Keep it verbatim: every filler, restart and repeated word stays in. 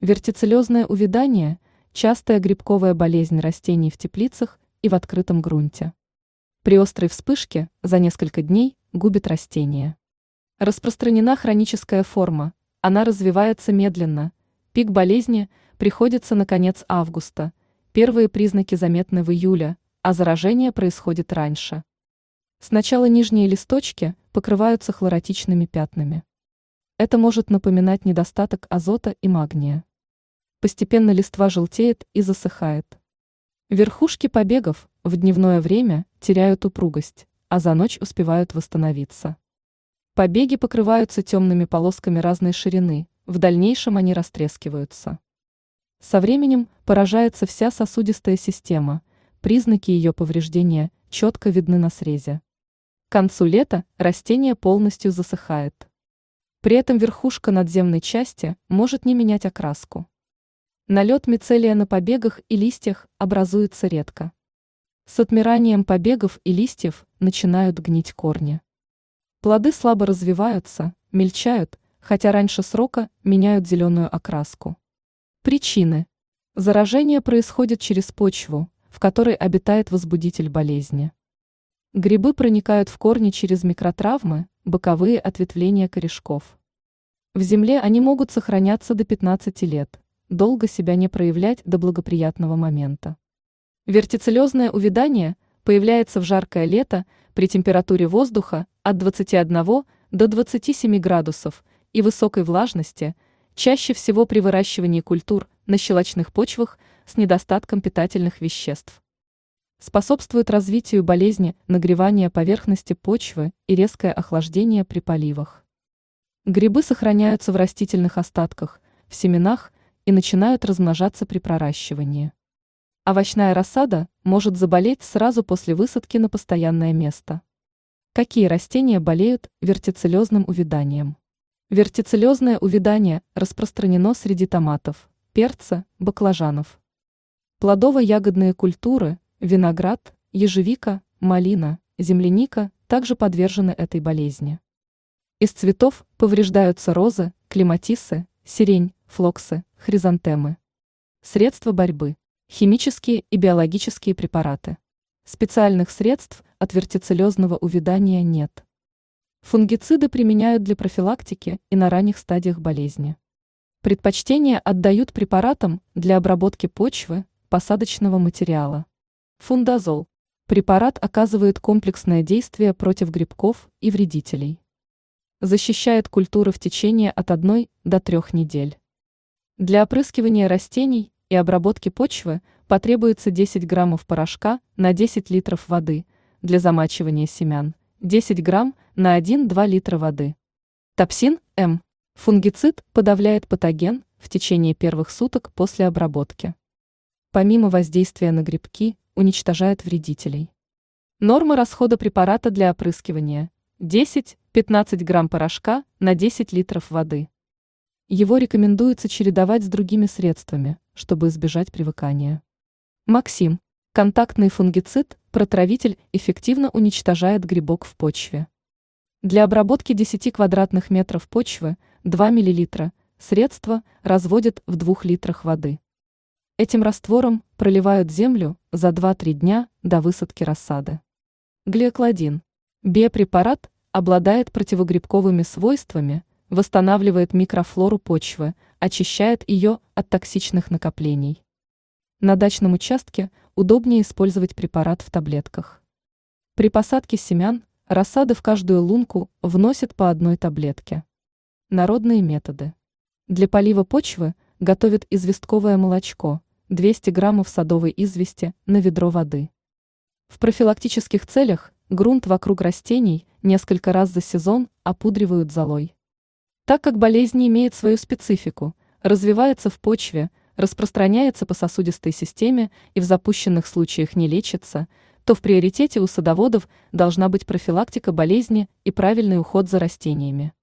Вертицеллезное увядание– частая грибковая болезнь растений в теплицах и в открытом грунте. При острой вспышке за несколько дней губит растение. Распространена хроническая форма, она развивается медленно, пик болезни приходится на конец августа, первые признаки заметны в июле, а заражение происходит раньше. Сначала нижние листочки покрываются хлоротичными пятнами. Это может напоминать недостаток азота и магния. Постепенно листва желтеет и засыхает. Верхушки побегов в дневное время теряют упругость, а за ночь успевают восстановиться. Побеги покрываются темными полосками разной ширины, в дальнейшем они растрескиваются. Со временем поражается вся сосудистая система, признаки ее повреждения четко видны на срезе. К концу лета растение полностью засыхает. При этом верхушка надземной части может не менять окраску. Налет мицелия на побегах и листьях образуется редко. С отмиранием побегов и листьев начинают гнить корни. Плоды слабо развиваются, мельчают, хотя раньше срока меняют зеленую окраску. Причины. Заражение происходит через почву, в которой обитает возбудитель болезни. Грибы проникают в корни через микротравмы, боковые ответвления корешков. В земле они могут сохраняться до пятнадцати лет, долго себя не проявлять до благоприятного момента. Вертицеллезное увядание появляется в жаркое лето при температуре воздуха от двадцати одного до двадцати семи градусов и высокой влажности, чаще всего при выращивании культур на щелочных почвах с недостатком питательных веществ. Способствует развитию болезни нагревания поверхности почвы и резкое охлаждение при поливах. Грибы сохраняются в растительных остатках, в семенах и начинают размножаться при проращивании. Овощная рассада может заболеть сразу после высадки на постоянное место. Какие растения болеют вертицеллезным увяданием? Вертицеллезное увядание распространено среди томатов, перца, баклажанов. Плодово-ягодные культуры, виноград, ежевика, малина, земляника также подвержены этой болезни. Из цветов повреждаются розы, клематисы, сирень, флоксы, хризантемы. Средства борьбы. Химические и биологические препараты. Специальных средств от вертицеллезного увядания нет. Фунгициды применяют для профилактики и на ранних стадиях болезни. Предпочтение отдают препаратам для обработки почвы, посадочного материала. Фундазол. Препарат оказывает комплексное действие против грибков и вредителей. Защищает культуры в течение от одной до трех недель. Для опрыскивания растений и обработки почвы потребуется десять граммов порошка на десять литров воды, для замачивания семян десять грамм на один-два литра воды. Топсин М. Фунгицид подавляет патоген в течение первых суток после обработки. Помимо воздействия на грибки, уничтожает вредителей. Норма расхода препарата для опрыскивания – десять-пятнадцать грамм порошка на десять литров воды. Его рекомендуется чередовать с другими средствами, чтобы избежать привыкания. Максим. Контактный фунгицид, протравитель, эффективно уничтожает грибок в почве. Для обработки десяти квадратных метров почвы два миллилитра средства разводят в двух литрах воды. Этим раствором проливают землю за два-три дня до высадки рассады. Глиокладин. Биопрепарат обладает противогрибковыми свойствами, восстанавливает микрофлору почвы, очищает ее от токсичных накоплений. На дачном участке удобнее использовать препарат в таблетках. При посадке семян рассады в каждую лунку вносят по одной таблетке. Народные методы. Для полива почвы готовят известковое молочко, двести граммов садовой извести на ведро воды. В профилактических целях грунт вокруг растений несколько раз за сезон опудривают золой. Так как болезнь не имеет свою специфику, развивается в почве, распространяется по сосудистой системе и в запущенных случаях не лечится, то в приоритете у садоводов должна быть профилактика болезни и правильный уход за растениями.